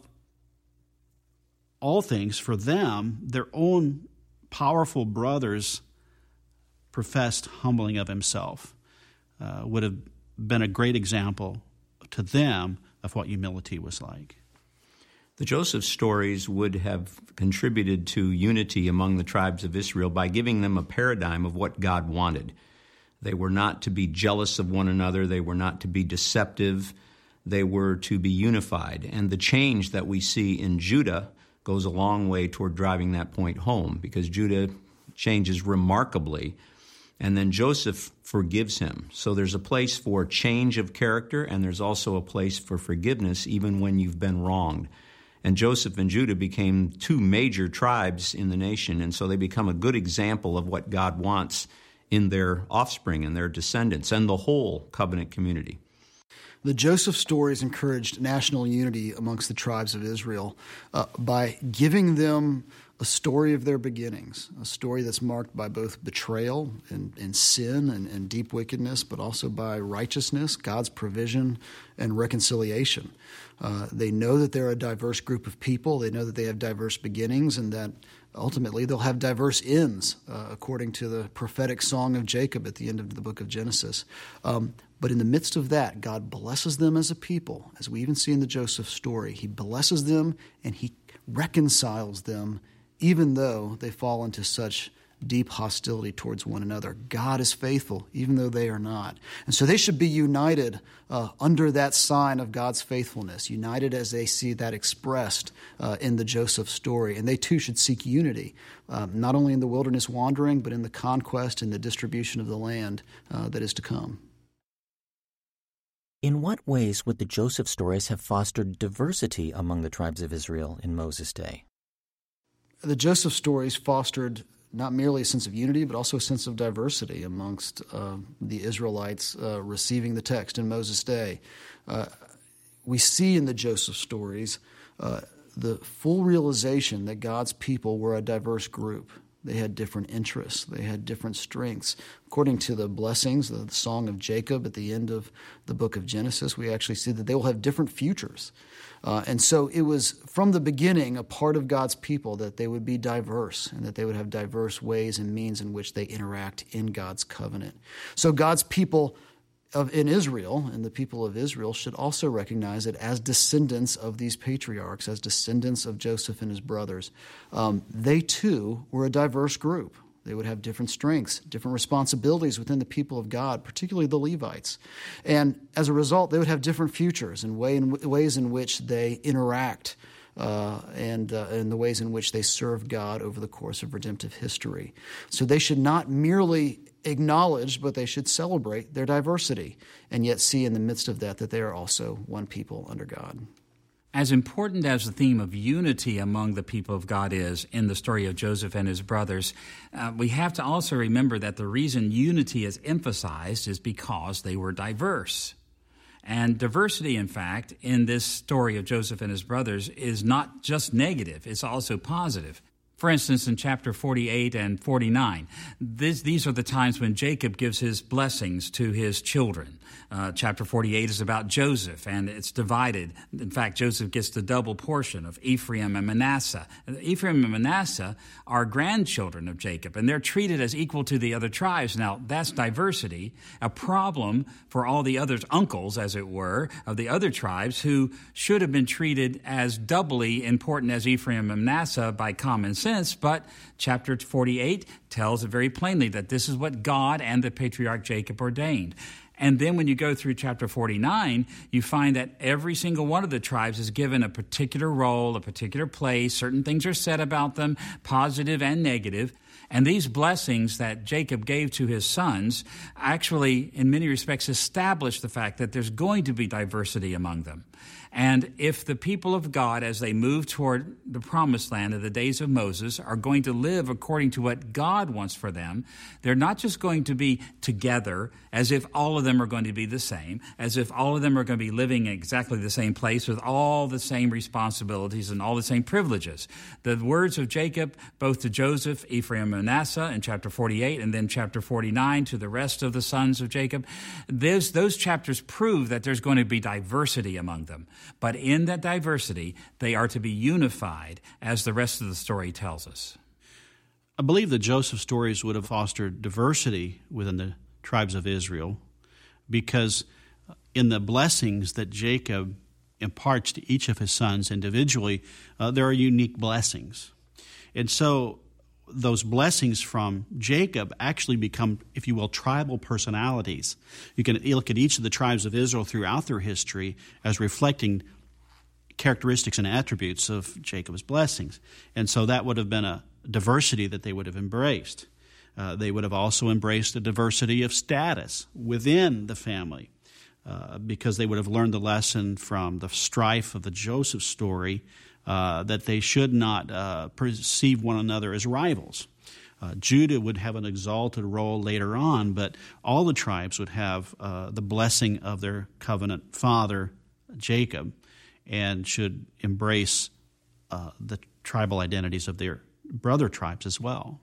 all things, for them, their own powerful brother's professed humbling of himself would have been a great example to them of what humility was like. The Joseph stories would have contributed to unity among the tribes of Israel by giving them a paradigm of what God wanted. They were not to be jealous of one another. They were not to be deceptive. They were to be unified. And the change that we see in Judah goes a long way toward driving that point home, because Judah changes remarkably, and then Joseph forgives him. So there's a place for change of character, and there's also a place for forgiveness even when you've been wronged. And Joseph and Judah became two major tribes in the nation, and so they become a good example of what God wants in their offspring and their descendants and the whole covenant community. The Joseph stories encouraged national unity amongst the tribes of Israel by giving them a story of their beginnings, a story that's marked by both betrayal and sin and deep wickedness, but also by righteousness, God's provision, and reconciliation. They know that they're a diverse group of people. They know that they have diverse beginnings, and that ultimately they'll have diverse ends, according to the prophetic song of Jacob at the end of the book of Genesis. But in the midst of that, God blesses them as a people, as we even see in the Joseph story. He blesses them and he reconciles them, even though they fall into such deep hostility towards one another. God is faithful, even though they are not. And so they should be united under that sign of God's faithfulness, united as they see that expressed in the Joseph story. And they too should seek unity, not only in the wilderness wandering, but in the conquest and the distribution of the land that is to come. In what ways would the Joseph stories have fostered diversity among the tribes of Israel in Moses' day? The Joseph stories fostered not merely a sense of unity, but also a sense of diversity amongst the Israelites receiving the text in Moses' day. We see in the Joseph stories the full realization that God's people were a diverse group. They had different interests. They had different strengths. According to the blessings, the song of Jacob at the end of the book of Genesis, we actually see that they will have different futures. And so it was from the beginning a part of God's people that they would be diverse and that they would have diverse ways and means in which they interact in God's covenant. So God's people in Israel and the people of Israel should also recognize that as descendants of these patriarchs, as descendants of Joseph and his brothers, they too were a diverse group. They would have different strengths, different responsibilities within the people of God, particularly the Levites. And as a result, they would have different futures and ways in which they interact and the ways in which they served God over the course of redemptive history. So they should not merely acknowledge, but they should celebrate their diversity, and yet see in the midst of that they are also one people under God. As important as the theme of unity among the people of God is in the story of Joseph and his brothers, we have to also remember that the reason unity is emphasized is because they were diverse. And diversity, in fact, in this story of Joseph and his brothers is not just negative, it's also positive. For instance, in chapter 48 and 49, these are the times when Jacob gives his blessings to his children. Chapter 48 is about Joseph, and it's divided. In fact, Joseph gets the double portion of Ephraim and Manasseh. Ephraim and Manasseh are grandchildren of Jacob, and they're treated as equal to the other tribes. Now, that's diversity, a problem for all the other uncles, as it were, of the other tribes who should have been treated as doubly important as Ephraim and Manasseh by common sense. But chapter 48 tells it very plainly that this is what God and the patriarch Jacob ordained. And then when you go through chapter 49, you find that every single one of the tribes is given a particular role, a particular place. Certain things are said about them, positive and negative. And these blessings that Jacob gave to his sons actually, in many respects, establish the fact that there's going to be diversity among them. And if the people of God, as they move toward the promised land in the days of Moses, are going to live according to what God wants for them, they're not just going to be together as if all of them are going to be the same, as if all of them are going to be living in exactly the same place with all the same responsibilities and all the same privileges. The words of Jacob, both to Joseph, Ephraim, and Manasseh in chapter 48, and then chapter 49 to the rest of the sons of Jacob, those chapters prove that there's going to be diversity among them. But in that diversity, they are to be unified, as the rest of the story tells us. I believe the Joseph stories would have fostered diversity within the tribes of Israel, because in the blessings that Jacob imparts to each of his sons individually, there are unique blessings. And so those blessings from Jacob actually become, if you will, tribal personalities. You can look at each of the tribes of Israel throughout their history as reflecting characteristics and attributes of Jacob's blessings. And so that would have been a diversity that they would have embraced. They would have also embraced a diversity of status within the family, because they would have learned the lesson from the strife of the Joseph story, that they should not perceive one another as rivals. Judah would have an exalted role later on, but all the tribes would have the blessing of their covenant father, Jacob, and should embrace the tribal identities of their brother tribes as well.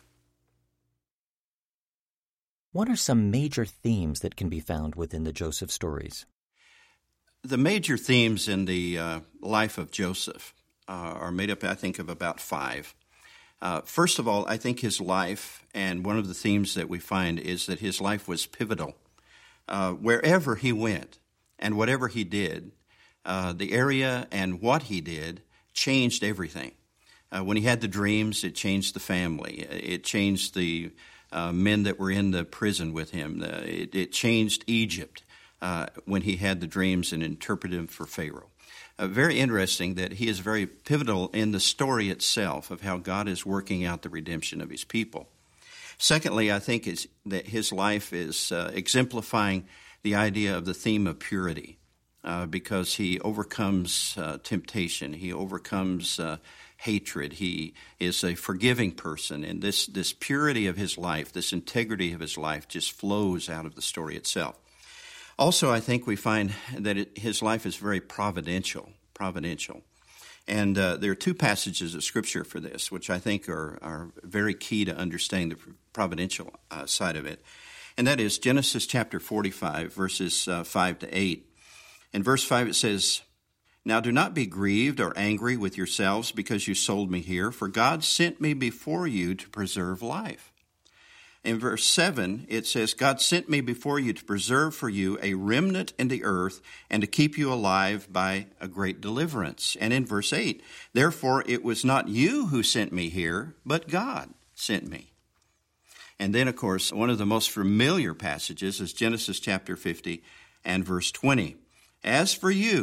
What are some major themes that can be found within the Joseph stories? The major themes in the life of Joseph are made up, I think, of about 5. First of all, I think his life, and one of the themes that we find is that his life was pivotal. Wherever he went and whatever he did, the area and what he did changed everything. When he had the dreams, it changed the family. It changed the men that were in the prison with him. It changed Egypt. When he had the dreams and interpreted them for Pharaoh. Very interesting that he is very pivotal in the story itself of how God is working out the redemption of his people. Secondly, I think that his life is exemplifying the idea of the theme of purity, because he overcomes temptation, he overcomes hatred, he is a forgiving person, and this purity of his life, this integrity of his life just flows out of the story itself. Also, I think we find that his life is very providential. And there are 2 passages of Scripture for this, which I think are very key to understanding the providential side of it. And that is Genesis chapter 45, verses 5 to 8. In verse 5 it says, "Now do not be grieved or angry with yourselves because you sold me here, for God sent me before you to preserve life." In verse 7, it says, "God sent me before you to preserve for you a remnant in the earth and to keep you alive by a great deliverance." And in verse 8, "Therefore it was not you who sent me here, but God sent me." And then, of course, one of the most familiar passages is Genesis chapter 50 and verse 20. "As for you,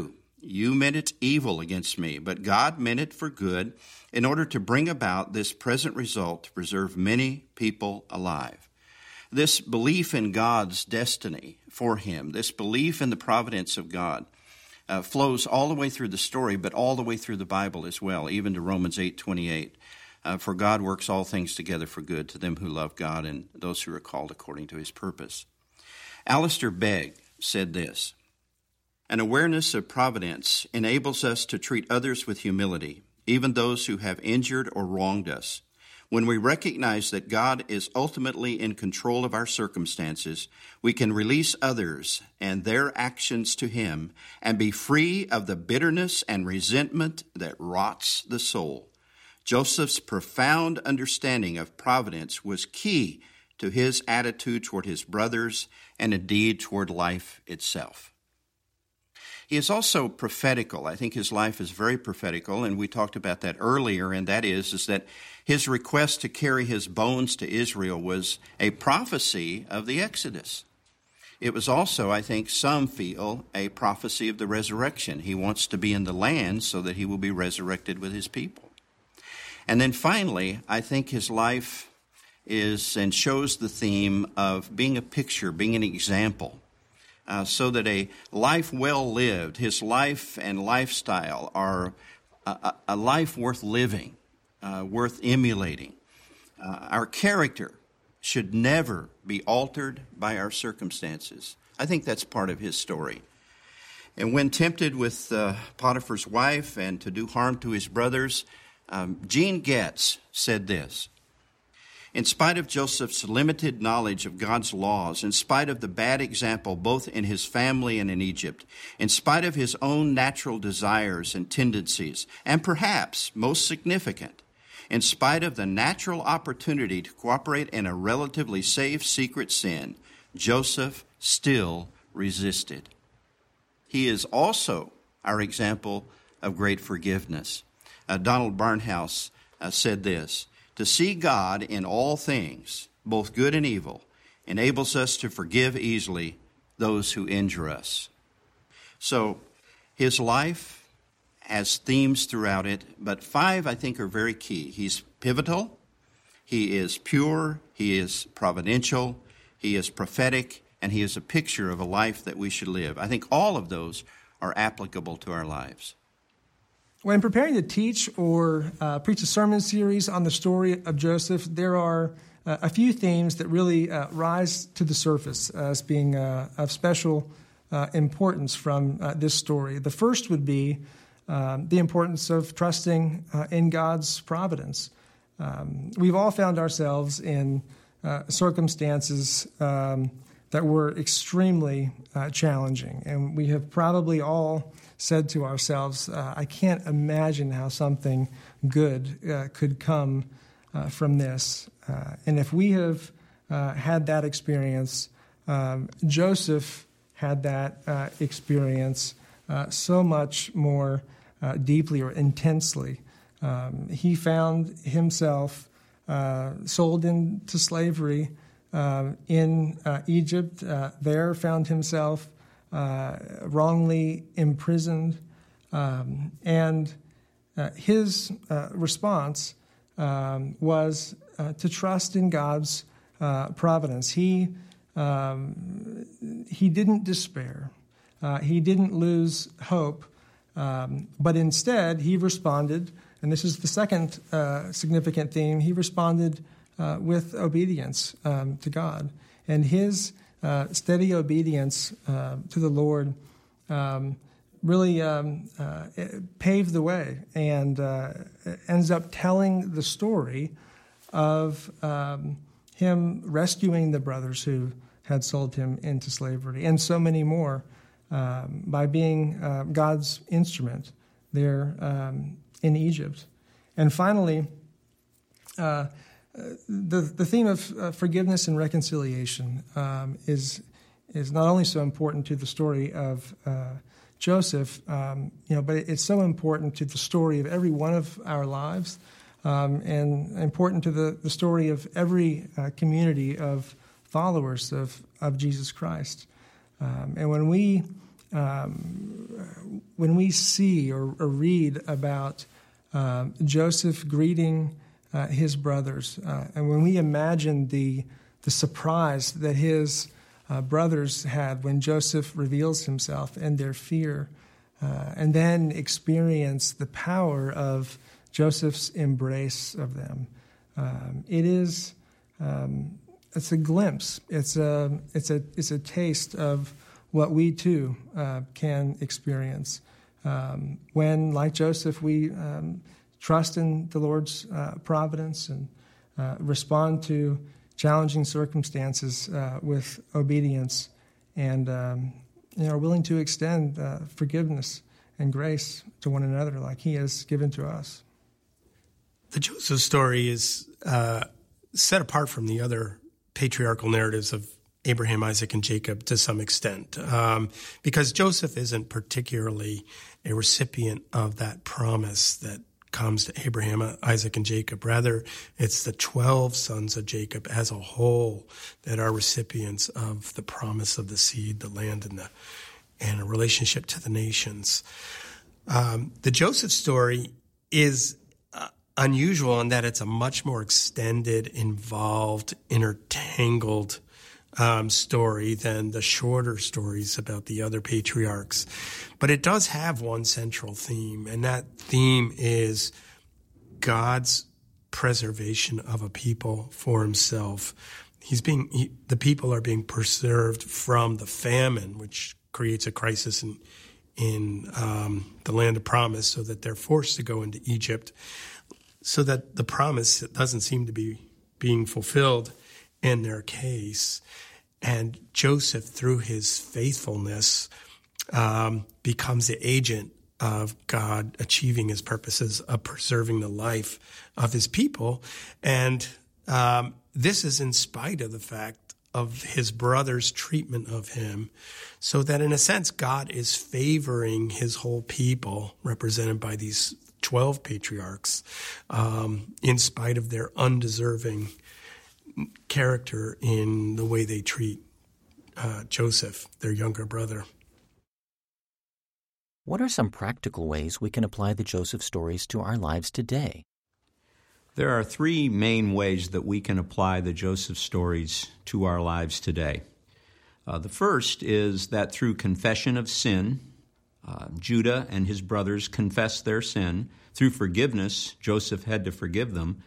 You meant it evil against me, but God meant it for good in order to bring about this present result to preserve many people alive. This belief in God's destiny for him, this belief in the providence of God, flows all the way through the story, but all the way through the Bible as well, even to Romans 8:28. For God works all things together for good to them who love God and those who are called according to his purpose. Alistair Begg said this: an awareness of providence enables us to treat others with humility, even those who have injured or wronged us. When we recognize that God is ultimately in control of our circumstances, we can release others and their actions to him and be free of the bitterness and resentment that rots the soul. Joseph's profound understanding of providence was key to his attitude toward his brothers and indeed toward life itself. He is also prophetical. I think his life is very prophetical, and we talked about that earlier, and that is that his request to carry his bones to Israel was a prophecy of the Exodus. It was also, I think some feel, a prophecy of the resurrection. He wants to be in the land so that he will be resurrected with his people. And then finally, I think his life is and shows the theme of being a picture, being an example. So that a life well lived, his life and lifestyle are a life worth living, worth emulating. Our character should never be altered by our circumstances. I think that's part of his story. And when tempted with Potiphar's wife and to do harm to his brothers, Gene Getz said this: in spite of Joseph's limited knowledge of God's laws, in spite of the bad example both in his family and in Egypt, in spite of his own natural desires and tendencies, and perhaps most significant, in spite of the natural opportunity to cooperate in a relatively safe secret sin, Joseph still resisted. He is also our example of great forgiveness. Donald Barnhouse said this: to see God in all things, both good and evil, enables us to forgive easily those who injure us. So his life has themes throughout it, but 5 I think are very key. He's pivotal, he is pure, he is providential, he is prophetic, and he is a picture of a life that we should live. I think all of those are applicable to our lives. When preparing to teach or preach a sermon series on the story of Joseph, there are a few themes that really rise to the surface as being of special importance from this story. The first would be the importance of trusting in God's providence. We've all found ourselves in circumstances that were extremely challenging, and we have probably all said to ourselves, I can't imagine how something good could come from this. And if we have had that experience, Joseph had that experience so much more deeply or intensely. He found himself sold into slavery in Egypt, there found himself wrongly imprisoned, and his response was to trust in God's providence. He didn't despair. He didn't lose hope, but instead he responded, and this is the second significant theme, he responded with obedience to God. And his steady obedience to the Lord really paved the way and ends up telling the story of him rescuing the brothers who had sold him into slavery, and so many more by being God's instrument there in Egypt. And finally, the theme of forgiveness and reconciliation is not only so important to the story of Joseph, but it's so important to the story of every one of our lives, and important to the story of every community of followers of Jesus Christ. And when we when we see or read about Joseph greeting his brothers, and when we imagine the surprise that his brothers had when Joseph reveals himself and their fear, and then experience the power of Joseph's embrace of them, it's a glimpse. It's a taste of what we too can experience when, like Joseph, we trust in the Lord's providence and respond to challenging circumstances with obedience, and are willing to extend forgiveness and grace to one another like He has given to us. The Joseph story is set apart from the other patriarchal narratives of Abraham, Isaac, and Jacob to some extent, because Joseph isn't particularly a recipient of that promise that comes to Abraham, Isaac, and Jacob. Rather, it's the 12 sons of Jacob as a whole that are recipients of the promise of the seed, the land, and a relationship to the nations. The Joseph story is unusual in that it's a much more extended, involved, intertangled story than the shorter stories about the other patriarchs. But it does have one central theme, and that theme is God's preservation of a people for Himself. The people are being preserved from the famine, which creates a crisis in the land of promise, so that they're forced to go into Egypt, so that the promise doesn't seem to be being fulfilled in their case. And Joseph, through his faithfulness, becomes the agent of God achieving His purposes of preserving the life of His people. And this is in spite of the fact of his brother's treatment of him, so that in a sense God is favoring His whole people, represented by these 12 patriarchs, in spite of their undeserving character in the way they treat Joseph, their younger brother. What are some practical ways we can apply the Joseph stories to our lives today? There are three main ways that we can apply the Joseph stories to our lives today. The first is that through confession of sin, Judah and his brothers confessed their sin. Through forgiveness, Joseph had to forgive them.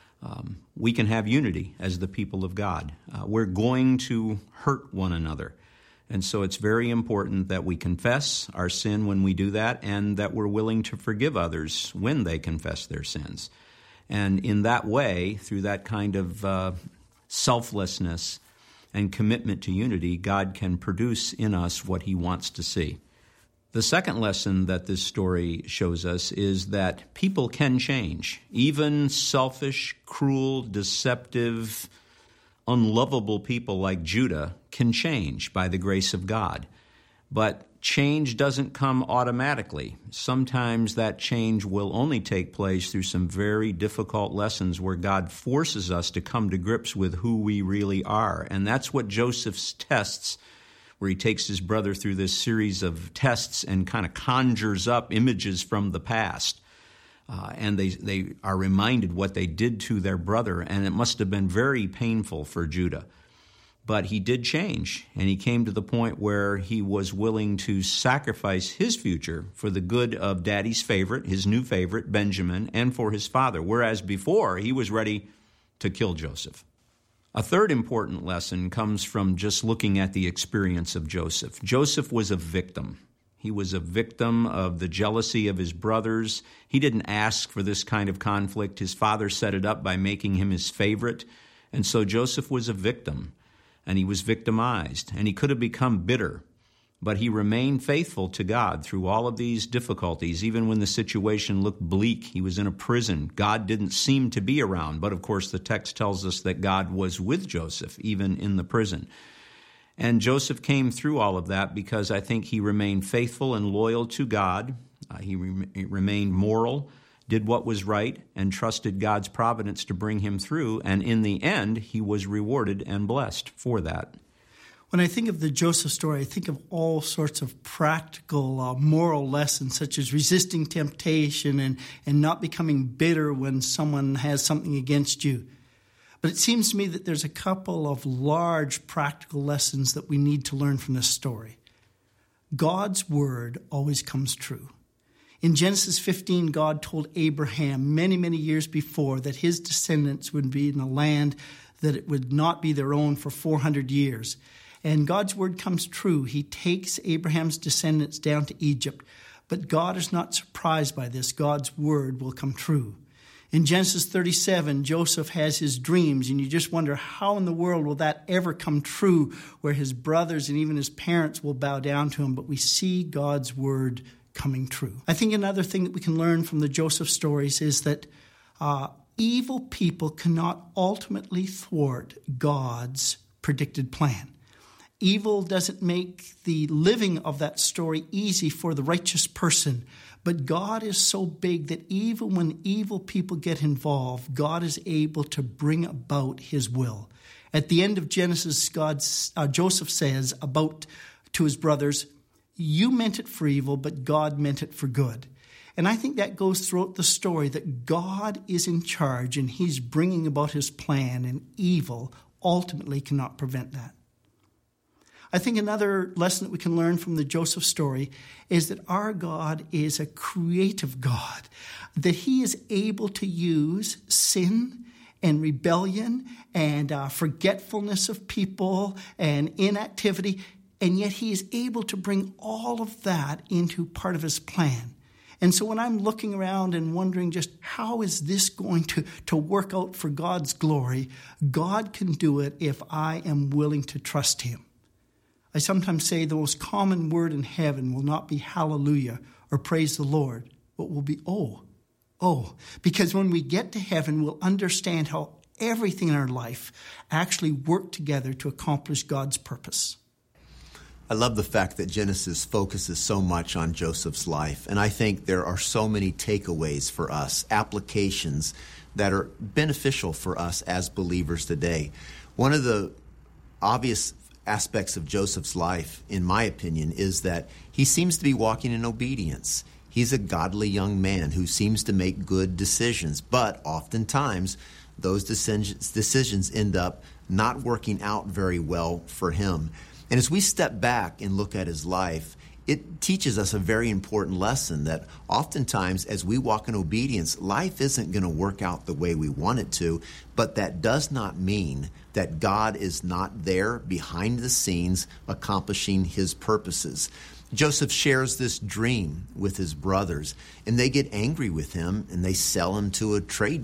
We can have unity as the people of God. We're going to hurt one another. And so it's very important that we confess our sin when we do that, and that we're willing to forgive others when they confess their sins. And in that way, through that kind of selflessness and commitment to unity, God can produce in us what He wants to see. The second lesson that this story shows us is that people can change. Even selfish, cruel, deceptive, unlovable people like Judah can change by the grace of God. But change doesn't come automatically. Sometimes that change will only take place through some very difficult lessons where God forces us to come to grips with who we really are. And that's what Joseph's tests, where he takes his brother through this series of tests and kind of conjures up images from the past. And they are reminded what they did to their brother, and it must have been very painful for Judah. But he did change, and he came to the point where he was willing to sacrifice his future for the good of Daddy's favorite, his new favorite, Benjamin, and for his father, whereas before he was ready to kill Joseph. A third important lesson comes from just looking at the experience of Joseph. Joseph was a victim. He was a victim of the jealousy of his brothers. He didn't ask for this kind of conflict. His father set it up by making him his favorite. And so Joseph was a victim, and he was victimized, and he could have become bitter. But he remained faithful to God through all of these difficulties, even when the situation looked bleak. He was in a prison. God didn't seem to be around. But of course, the text tells us that God was with Joseph, even in the prison. And Joseph came through all of that because I think he remained faithful and loyal to God. He remained moral, did what was right, and trusted God's providence to bring him through. And in the end, he was rewarded and blessed for that. When I think of the Joseph story, I think of all sorts of practical moral lessons, such as resisting temptation and not becoming bitter when someone has something against you. But it seems to me that there's a couple of large practical lessons that we need to learn from this story. God's word always comes true. In Genesis 15, God told Abraham many, many years before that his descendants would be in a land that it would not be their own for 400 years. And God's word comes true. He takes Abraham's descendants down to Egypt. But God is not surprised by this. God's word will come true. In Genesis 37, Joseph has his dreams, and you just wonder how in the world will that ever come true, where his brothers and even his parents will bow down to him. But we see God's word coming true. I think another thing that we can learn from the Joseph stories is that evil people cannot ultimately thwart God's predicted plan. Evil doesn't make the living of that story easy for the righteous person, but God is so big that even when evil people get involved, God is able to bring about his will. At the end of Genesis, Joseph says to his brothers, "You meant it for evil, but God meant it for good." And I think that goes throughout the story, that God is in charge and he's bringing about his plan, and evil ultimately cannot prevent that. I think another lesson that we can learn from the Joseph story is that our God is a creative God, that he is able to use sin and rebellion and forgetfulness of people and inactivity, and yet he is able to bring all of that into part of his plan. And so when I'm looking around and wondering just how is this going to work out for God's glory, God can do it if I am willing to trust him. I sometimes say the most common word in heaven will not be hallelujah or praise the Lord, but will be oh. Because when we get to heaven, we'll understand how everything in our life actually worked together to accomplish God's purpose. I love the fact that Genesis focuses so much on Joseph's life, and I think there are so many takeaways for us, applications that are beneficial for us as believers today. One of the obvious aspects of Joseph's life, in my opinion, is that he seems to be walking in obedience. He's a godly young man who seems to make good decisions, but oftentimes those decisions end up not working out very well for him. And as we step back and look at his life, it teaches us a very important lesson that oftentimes as we walk in obedience, life isn't going to work out the way we want it to, but that does not mean that God is not there behind the scenes accomplishing his purposes. Joseph shares this dream with his brothers, and they get angry with him, and they sell him to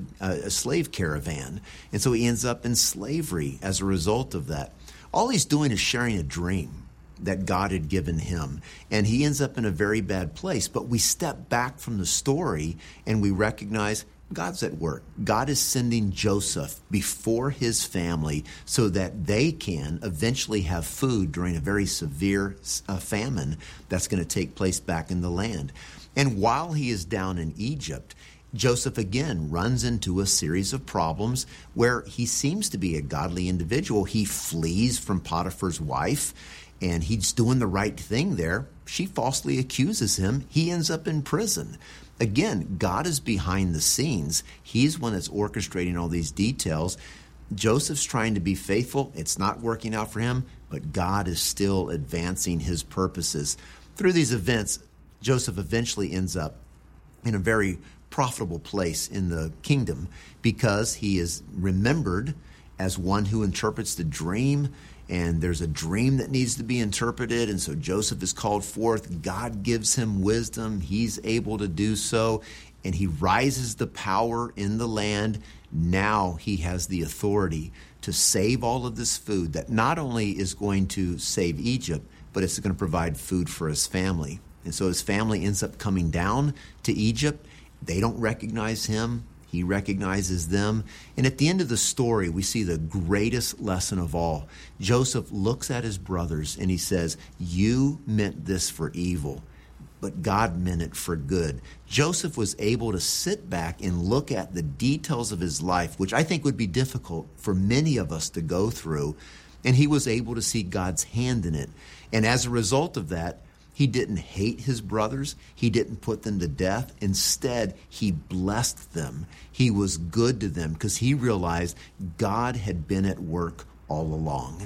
a slave caravan. And so he ends up in slavery as a result of that. All he's doing is sharing a dream that God had given him, and he ends up in a very bad place. But we step back from the story and we recognize God's at work. God is sending Joseph before his family so that they can eventually have food during a very severe famine that's going to take place back in the land. And while he is down in Egypt, Joseph again runs into a series of problems where he seems to be a godly individual. He flees from Potiphar's wife, and he's doing the right thing there. She falsely accuses him. He ends up in prison. Again, God is behind the scenes. He's one that's orchestrating all these details. Joseph's trying to be faithful. It's not working out for him, but God is still advancing his purposes. Through these events, Joseph eventually ends up in a very profitable place in the kingdom because he is remembered as one who interprets the dream, and there's a dream that needs to be interpreted, and so Joseph is called forth. God gives him wisdom. He's able to do so, and he rises to power in the land. Now he has the authority to save all of this food that not only is going to save Egypt, but it's going to provide food for his family. And so his family ends up coming down to Egypt. They don't recognize him. He recognizes them. And at the end of the story, we see the greatest lesson of all. Joseph looks at his brothers and he says, "You meant this for evil, but God meant it for good." Joseph was able to sit back and look at the details of his life, which I think would be difficult for many of us to go through. And he was able to see God's hand in it. And as a result of that, he didn't hate his brothers. He didn't put them to death. Instead, he blessed them. He was good to them because he realized God had been at work all along.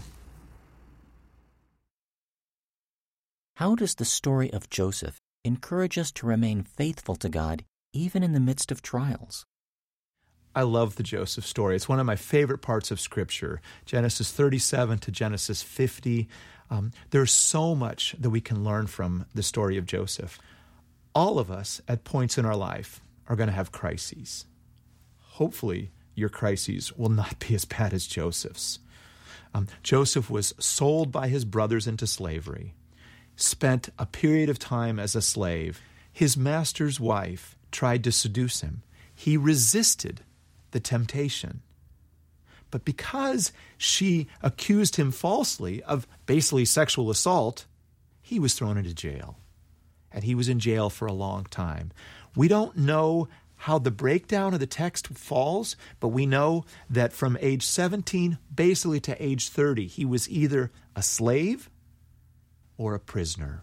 How does the story of Joseph encourage us to remain faithful to God even in the midst of trials? I love the Joseph story. It's one of my favorite parts of Scripture, Genesis 37 to Genesis 50. There's so much that we can learn from the story of Joseph. All of us at points in our life are going to have crises. Hopefully, your crises will not be as bad as Joseph's. Joseph was sold by his brothers into slavery, spent a period of time as a slave. His master's wife tried to seduce him. He resisted the temptation. But because she accused him falsely of basically sexual assault, he was thrown into jail. And he was in jail for a long time. We don't know how the breakdown of the text falls, but we know that from age 17 basically to age 30, he was either a slave or a prisoner.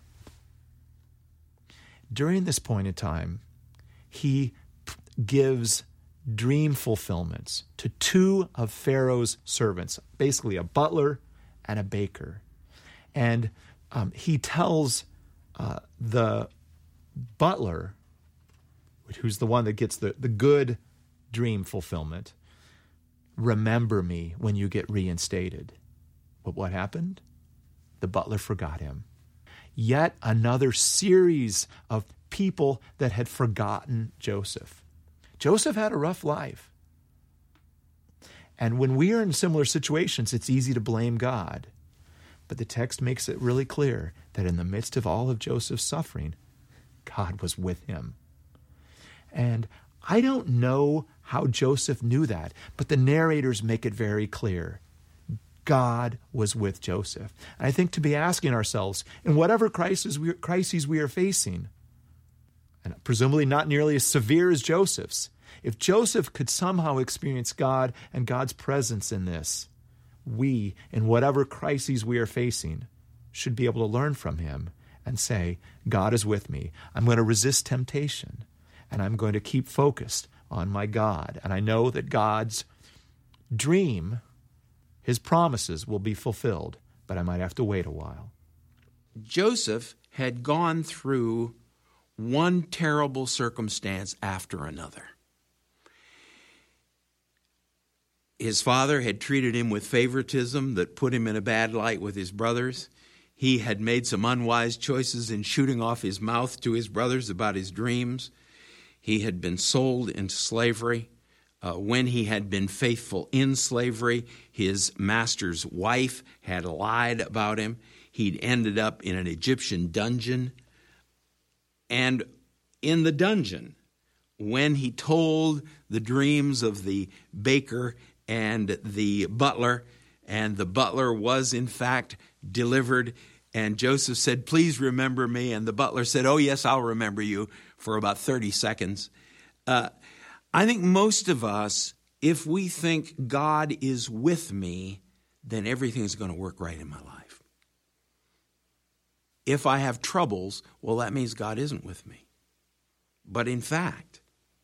During this point in time, he gives dream fulfillments to two of Pharaoh's servants, basically a butler and a baker. And he tells the butler, who's the one that gets the good dream fulfillment, remember me when you get reinstated. But what happened? The butler forgot him. Yet another series of people that had forgotten Joseph. Joseph had a rough life. And when we are in similar situations, it's easy to blame God. But the text makes it really clear that in the midst of all of Joseph's suffering, God was with him. And I don't know how Joseph knew that, but the narrators make it very clear. God was with Joseph. And I think to be asking ourselves, in whatever crises we are facing, and presumably not nearly as severe as Joseph's, if Joseph could somehow experience God and God's presence in this, we, in whatever crises we are facing, should be able to learn from him and say, God is with me. I'm going to resist temptation, and I'm going to keep focused on my God. And I know that God's dream, his promises, will be fulfilled, but I might have to wait a while. Joseph had gone through one terrible circumstance after another. His father had treated him with favoritism that put him in a bad light with his brothers. He had made some unwise choices in shooting off his mouth to his brothers about his dreams. He had been sold into slavery. When he had been faithful in slavery, his master's wife had lied about him. He'd ended up in an Egyptian dungeon. And in the dungeon, when he told the dreams of the baker and the butler was in fact delivered, and Joseph said, please remember me, and the butler said, oh yes, I'll remember you, for about 30 seconds. I think most of us, if we think God is with me, then everything's going to work right in my life. If I have troubles, well, that means God isn't with me. But in fact,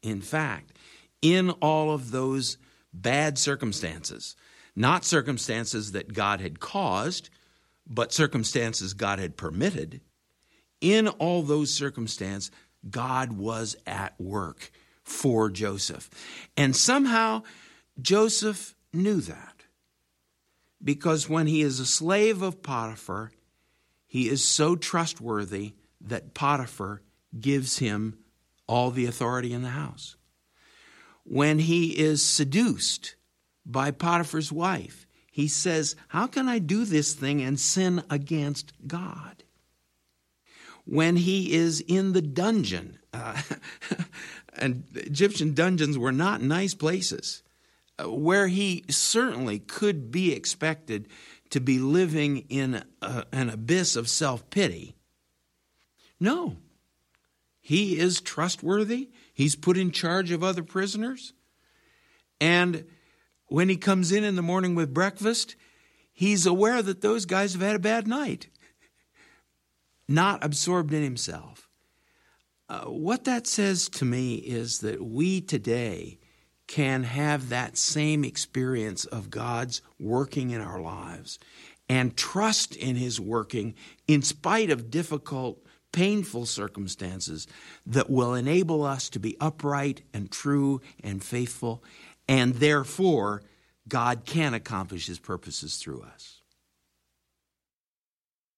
in all of those bad circumstances, not circumstances that God had caused, but circumstances God had permitted, in all those circumstances, God was at work for Joseph. And somehow Joseph knew that, because when he is a slave of Potiphar, he is so trustworthy that Potiphar gives him all the authority in the house. When he is seduced by Potiphar's wife, he says, how can I do this thing and sin against God? When he is in the dungeon, and Egyptian dungeons were not nice places, where he certainly could be expected to be living in an abyss of self-pity. No, he is trustworthy. He's put in charge of other prisoners. And when he comes in the morning with breakfast, He's aware that those guys have had a bad night, not absorbed in himself. What that says to me is that we today can have that same experience of God's working in our lives and trust in his working in spite of difficult, painful circumstances that will enable us to be upright and true and faithful, and therefore God can accomplish his purposes through us.